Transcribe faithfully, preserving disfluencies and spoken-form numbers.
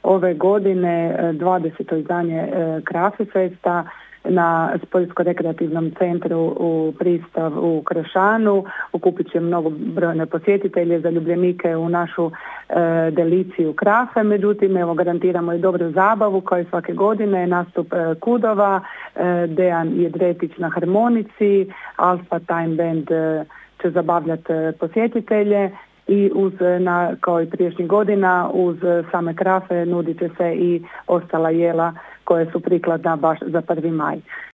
ove godine dvadeseto izdanje Krafe Festa na sportsko-rekreativnom centru u Pristav u Krošanu. Okupit će mnogo brojne posjetitelje, zaljubljenike u našu e, deliciju Krafe. Međutim, evo, garantiramo i dobru zabavu kao i svake godine. Nastup e, Kudova, e, Dejan Jedretić na harmonici, Alfa Time Band e, će zabavljati e, posjetitelje. I uz, na, kao i prijašnjih godina, uz same krafe nudit će se i ostala jela koje su prikladna baš za prvi maj.